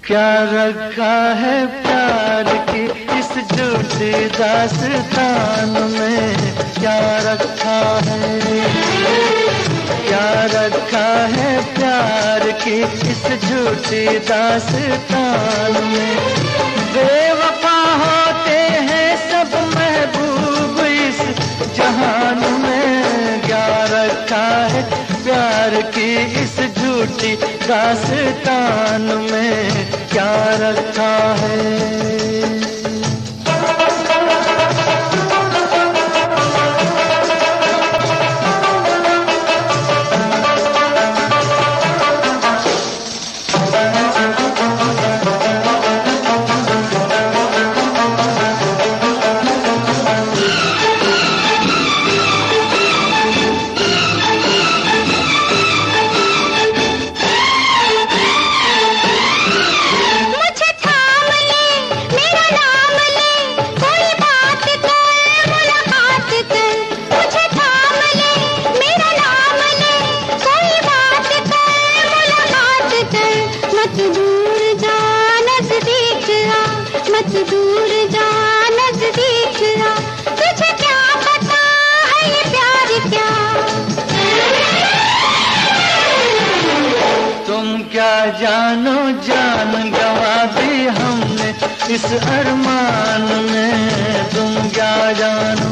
क्या रखा है प्यार की इस झूठी दास्तान में, क्या रखा है, क्या रखा है प्यार की इस झूठी दास्तान में। बेवफा होते हैं सब महबूब इस जहान में, क्या रखा है प्यार की इस झूठी दास्तान में, क्या रखा है। दूर जा नजदीक आ, तुझे क्या पता है ये प्यार क्या। तुम क्या जानो जान गवा दी हमने इस अरमान में, तुम क्या जानो,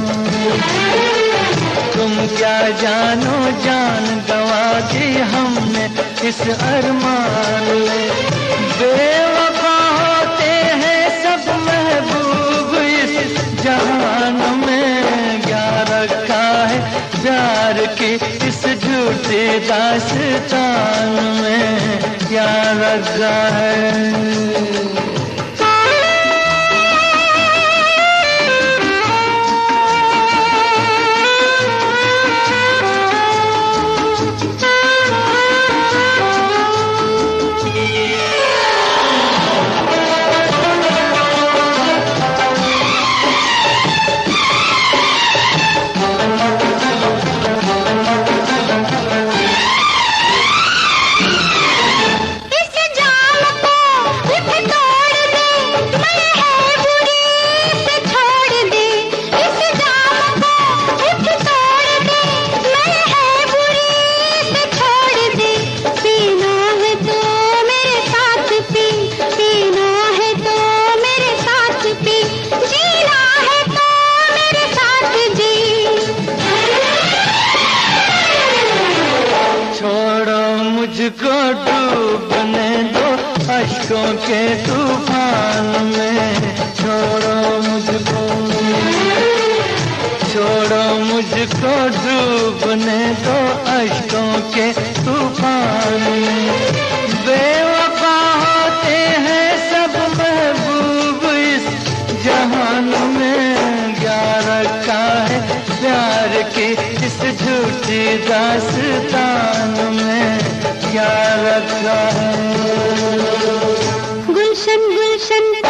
तुम क्या जानो जान गवा दी हमने इस अरमान में। बेवफा होते हैं सब महबूब इस जहान में, क्या रखा है प्यार की इस झूठी दास्तान में, क्या रखा है। मुझको डूबने दो अश्कों के तूफान में, छोड़ो मुझको, छोड़ो मुझको डूबने दो अश्कों के तूफान में। बेवफा होते हैं सब महबूब इस जहान में, क्या रखा है प्यार की इस झूठी दास्तान में, क्या रखा है। गुलशन गुलशन